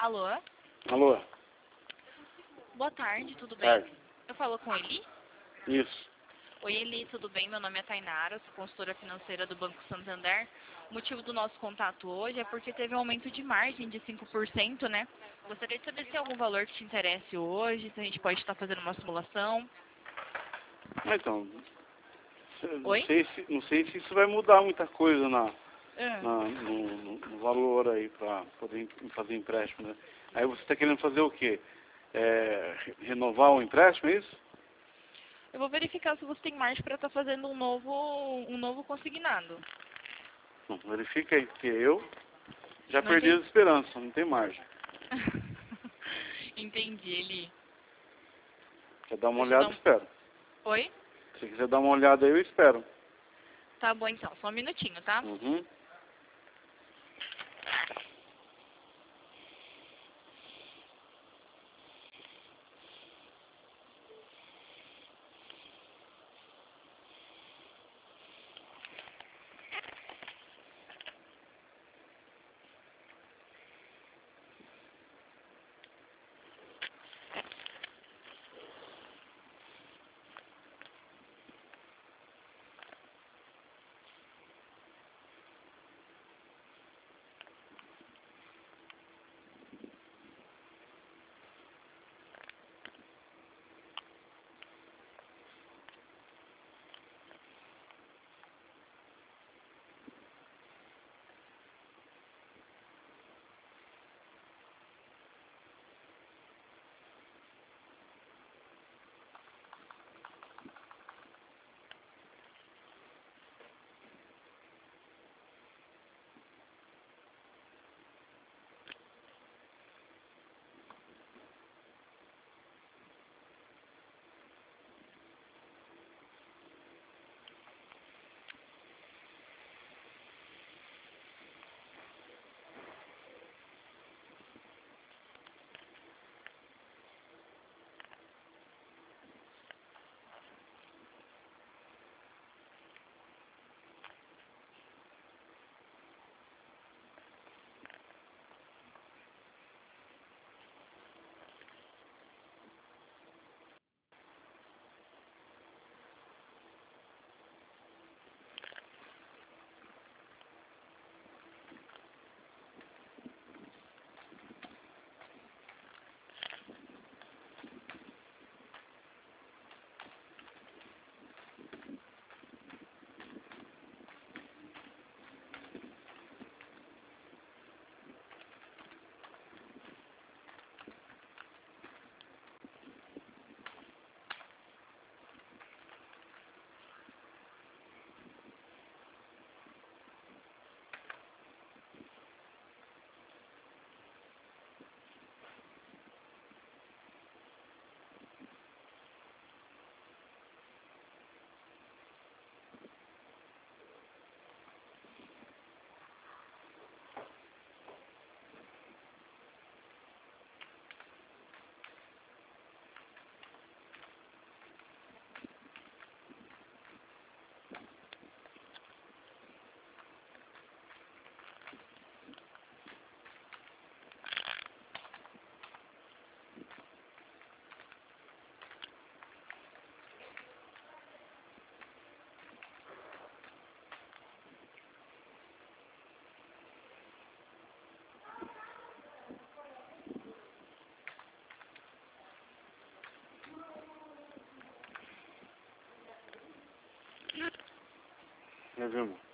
Alô? Alô? Boa tarde, tudo bem? Tarde. Eu falo com Eli? Isso. Oi, Eli, tudo bem? Meu nome é Tainara, sou consultora financeira do Banco Santander. O motivo do nosso contato hoje é porque teve um aumento de margem de 5%, né? Gostaria de saber se tem algum valor que te interesse hoje, se a gente pode estar fazendo uma simulação. Então, Oi? não sei se isso vai mudar muita coisa Ah, no valor aí para poder fazer empréstimo, né? Aí você está querendo fazer o quê? Renovar o empréstimo, é isso? eu vou verificar se você tem margem para estar fazendo um novo consignado. Não, verifica aí, porque eu já Não perdi entendi. as esperanças, não tem margem. Entendi, Eli. Quer dar uma Deixa eu dar olhada, um... espero. Oi? Se quiser dar uma olhada aí, eu espero. Tá bom então, só um minutinho, tá? Uhum. Já viu, irmão?